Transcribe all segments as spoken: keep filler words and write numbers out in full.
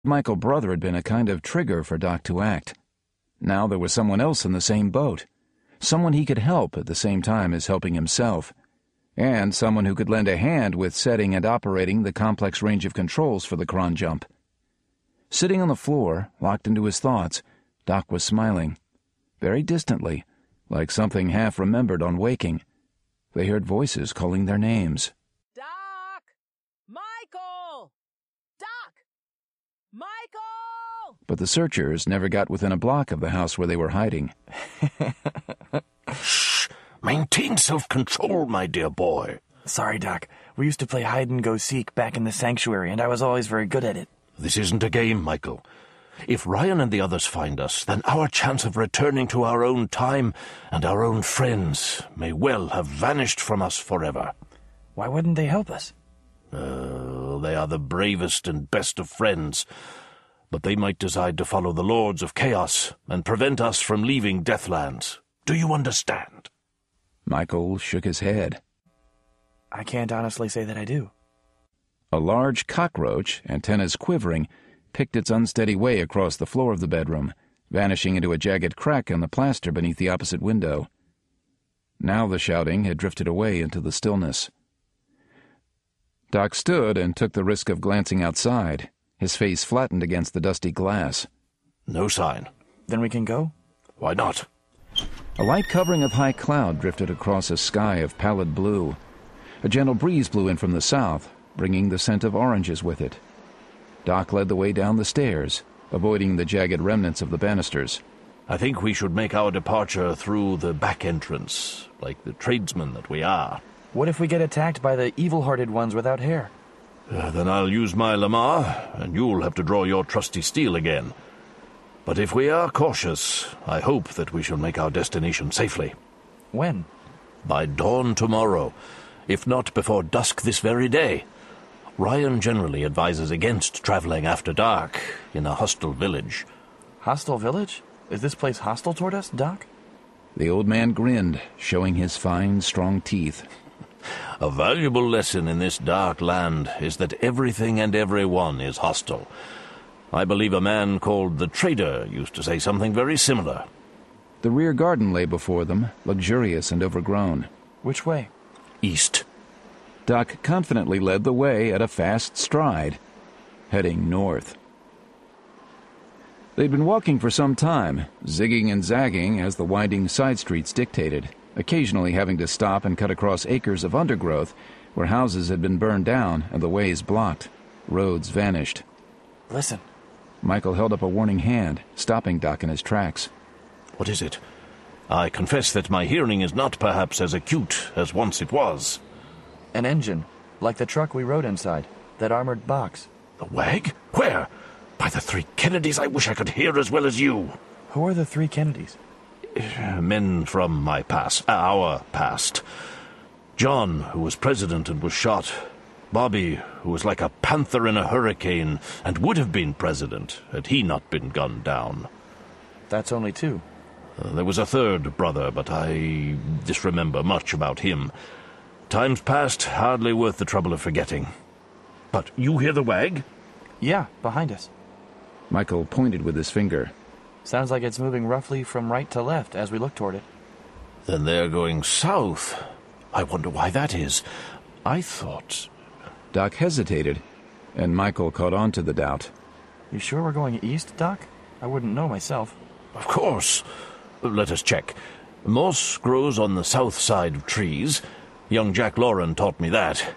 Michael Brother had been a kind of trigger for Doc to act. Now there was someone else in the same boat, someone he could help at the same time as helping himself, and someone who could lend a hand with setting and operating the complex range of controls for the cron jump. Sitting on the floor, locked into his thoughts, Doc was smiling, very distantly, like something half-remembered on waking. They heard voices calling their names. Doc! Michael! Doc! Michael! But the searchers never got within a block of the house where they were hiding. Shh! Maintain self-control, my dear boy. Sorry, Doc. We used to play hide-and-go-seek back in the sanctuary, and I was always very good at it. This isn't a game, Michael. If Ryan and the others find us, then our chance of returning to our own time and our own friends may well have vanished from us forever. Why wouldn't they help us? Uh, they are the bravest and best of friends, but they might decide to follow the Lords of Chaos and prevent us from leaving Deathlands. Do you understand? Michael shook his head. I can't honestly say that I do. A large cockroach, antennas quivering, picked its unsteady way across the floor of the bedroom, vanishing into a jagged crack in the plaster beneath the opposite window. Now the shouting had drifted away into the stillness. Doc stood and took the risk of glancing outside, his face flattened against the dusty glass. No sign. Then we can go? Why not? A light covering of high cloud drifted across a sky of pallid blue. A gentle breeze blew in from the south, bringing the scent of oranges with it. Doc led the way down the stairs, avoiding the jagged remnants of the banisters. I think we should make our departure through the back entrance, like the tradesmen that we are. What if we get attacked by the evil-hearted ones without hair? Uh, then I'll use my Lamar, and you'll have to draw your trusty steel again. But if we are cautious, I hope that we shall make our destination safely. When? By dawn tomorrow, if not before dusk this very day. Ryan generally advises against traveling after dark in a hostile village. Hostile village? Is this place hostile toward us, Doc? The old man grinned, showing his fine, strong teeth. A valuable lesson in this dark land is that everything and everyone is hostile. I believe a man called the Trader used to say something very similar. The rear garden lay before them, luxurious and overgrown. Which way? East. Doc confidently led the way at a fast stride, heading north. They'd been walking for some time, zigging and zagging as the winding side streets dictated, occasionally having to stop and cut across acres of undergrowth where houses had been burned down and the ways blocked. Roads vanished. Listen. Michael held up a warning hand, stopping Doc in his tracks. What is it? I confess that my hearing is not perhaps as acute as once it was. An engine, like the truck we rode inside, that armored box. A wag? Where? By the three Kennedys, I wish I could hear as well as you. Who are the three Kennedys? Men from my past, our past. John, who was president and was shot. Bobby, who was like a panther in a hurricane and would have been president had he not been gunned down. That's only two. Uh, there was a third brother, but I disremember much about him. Times past, hardly worth the trouble of forgetting. But you hear the wag? Yeah, behind us. Michael pointed with his finger. Sounds like it's moving roughly from right to left as we look toward it. Then they're going south. I wonder why that is. I thought... Doc hesitated, and Michael caught on to the doubt. You sure we're going east, Doc? I wouldn't know myself. Of course. Let us check. Moss grows on the south side of trees. Young Jack Lauren taught me that.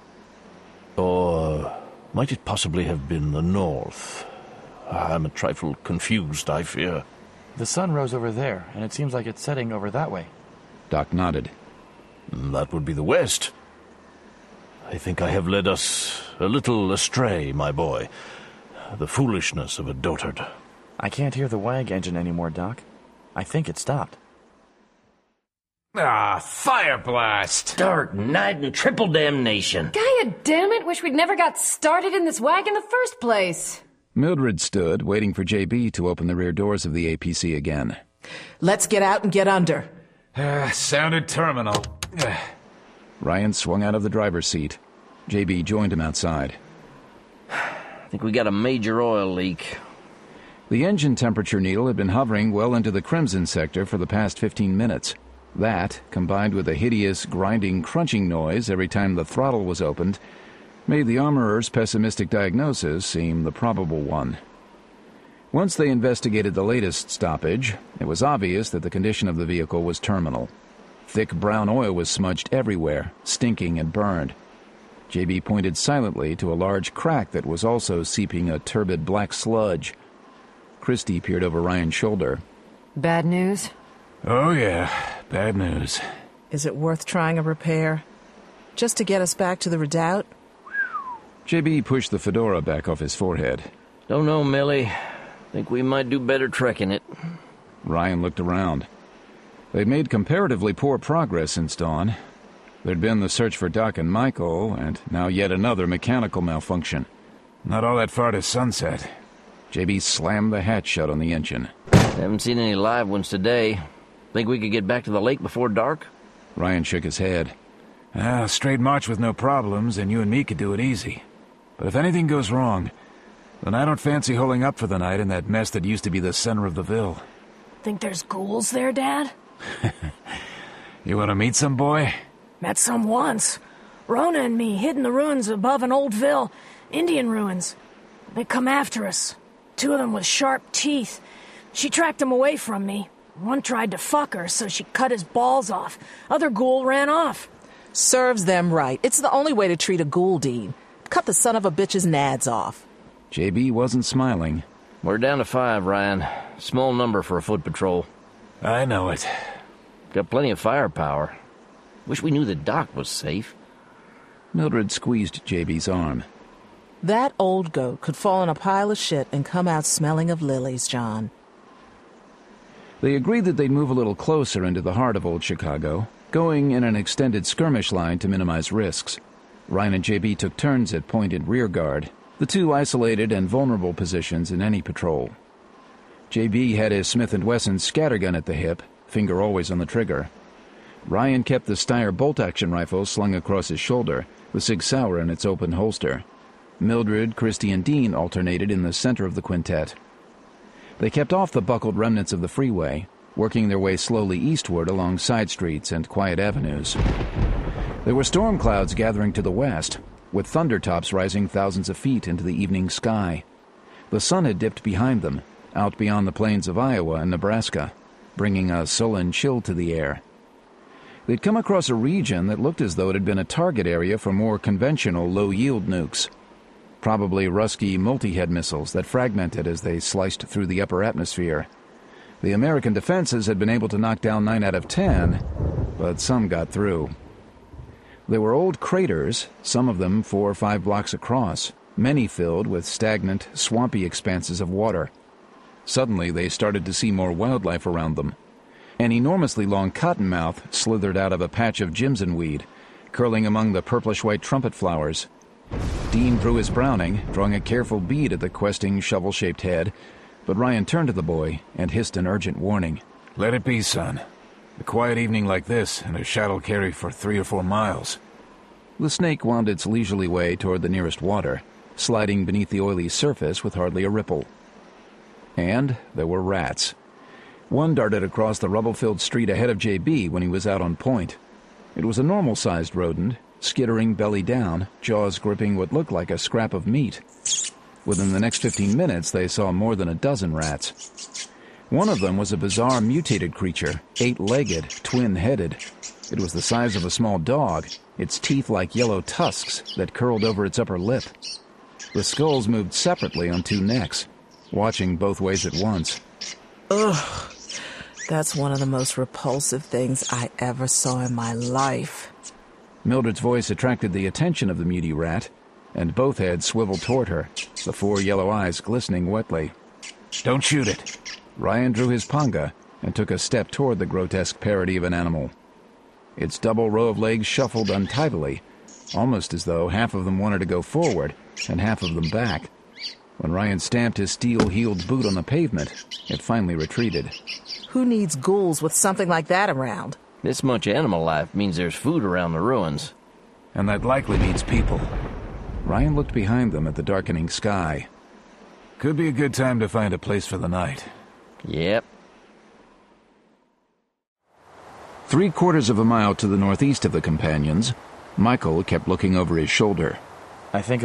Or might it possibly have been the north? I'm a trifle confused, I fear. The sun rose over there, and it seems like it's setting over that way. Doc nodded. That would be the west. I think I have led us a little astray, my boy. The foolishness of a dotard. I can't hear the wag engine anymore, Doc. I think it stopped. Ah, fire blast! Dark night and triple damnation. Gaia damn it, wish we'd never got started in this wag in the first place. Mildred stood, waiting for J B to open the rear doors of the A P C again. Let's get out and get under. Uh, sounded terminal. Ryan swung out of the driver's seat. J B joined him outside. I think we got a major oil leak. The engine temperature needle had been hovering well into the crimson sector for the past fifteen minutes. That, combined with a hideous, grinding, crunching noise every time the throttle was opened, made the armorer's pessimistic diagnosis seem the probable one. Once they investigated the latest stoppage, it was obvious that the condition of the vehicle was terminal. Thick brown oil was smudged everywhere, stinking and burned. J B pointed silently to a large crack that was also seeping a turbid black sludge. Christy peered over Ryan's shoulder. Bad news? Oh, yeah. Bad news. Is it worth trying a repair? Just to get us back to the redoubt? J B pushed the fedora back off his forehead. Don't know, Millie. Think we might do better trekking it. Ryan looked around. They'd made comparatively poor progress since dawn. There'd been the search for Doc and Michael, and now yet another mechanical malfunction. Not all that far to sunset. J B slammed the hatch shut on the engine. Haven't seen any live ones today. Think we could get back to the lake before dark? Ryan shook his head. Ah, straight march with no problems, and you and me could do it easy. But if anything goes wrong, then I don't fancy holding up for the night in that mess that used to be the center of the Ville. Think there's ghouls there, Dad? You want to meet some boy? Met some once. Rona and me hid in the ruins above an old Ville. Indian ruins. They come after us. Two of them with sharp teeth. She tracked them away from me. One tried to fuck her, so she cut his balls off. Other ghoul ran off. Serves them right. It's the only way to treat a ghoul, Dean. Cut the son of a bitch's nads off. J B wasn't smiling. We're down to five, Ryan. Small number for a foot patrol. I know it. Got plenty of firepower. Wish we knew the dock was safe. Mildred squeezed J B's arm. That old goat could fall in a pile of shit and come out smelling of lilies, John. They agreed that they'd move a little closer into the heart of Old Chicago, going in an extended skirmish line to minimize risks. Ryan and J B took turns at pointed rear guard, the two isolated and vulnerable positions in any patrol. J B had his Smith and Wesson scattergun at the hip, finger always on the trigger. Ryan kept the Steyr bolt-action rifle slung across his shoulder, with Sig Sauer in its open holster. Mildred, Christy, and Dean alternated in the center of the quintet. They kept off the buckled remnants of the freeway, working their way slowly eastward along side streets and quiet avenues. There were storm clouds gathering to the west, with thunder tops rising thousands of feet into the evening sky. The sun had dipped behind them, out beyond the plains of Iowa and Nebraska, bringing a sullen chill to the air. They'd come across a region that looked as though it had been a target area for more conventional low-yield nukes. Probably Rusky multi-head missiles that fragmented as they sliced through the upper atmosphere. The American defenses had been able to knock down nine out of ten, but some got through. There were old craters, some of them four or five blocks across, many filled with stagnant, swampy expanses of water. Suddenly they started to see more wildlife around them. An enormously long cottonmouth slithered out of a patch of jimson weed, curling among the purplish-white trumpet flowers. Dean drew his Browning, drawing a careful bead at the questing shovel-shaped head, but Ryan turned to the boy and hissed an urgent warning. Let it be, son. A quiet evening like this, and a shot'll carry for three or four miles. The snake wound its leisurely way toward the nearest water, sliding beneath the oily surface with hardly a ripple. And there were rats. One darted across the rubble-filled street ahead of J B when he was out on point. It was a normal-sized rodent, skittering belly down, jaws gripping what looked like a scrap of meat. Within the next fifteen minutes, they saw more than a dozen rats. One of them was a bizarre mutated creature, eight-legged, twin-headed. It was the size of a small dog, its teeth like yellow tusks that curled over its upper lip. The skulls moved separately on two necks, watching both ways at once. Ugh, that's one of the most repulsive things I ever saw in my life. Mildred's voice attracted the attention of the muty rat, and both heads swiveled toward her, the four yellow eyes glistening wetly. Don't shoot it. Ryan drew his panga and took a step toward the grotesque parody of an animal. Its double row of legs shuffled untidily, almost as though half of them wanted to go forward and half of them back. When Ryan stamped his steel-heeled boot on the pavement, it finally retreated. Who needs ghouls with something like that around? This much animal life means there's food around the ruins. And that likely means people. Ryan looked behind them at the darkening sky. Could be a good time to find a place for the night. Yep. Three quarters of a mile to the northeast of the companions, Michael kept looking over his shoulder. I think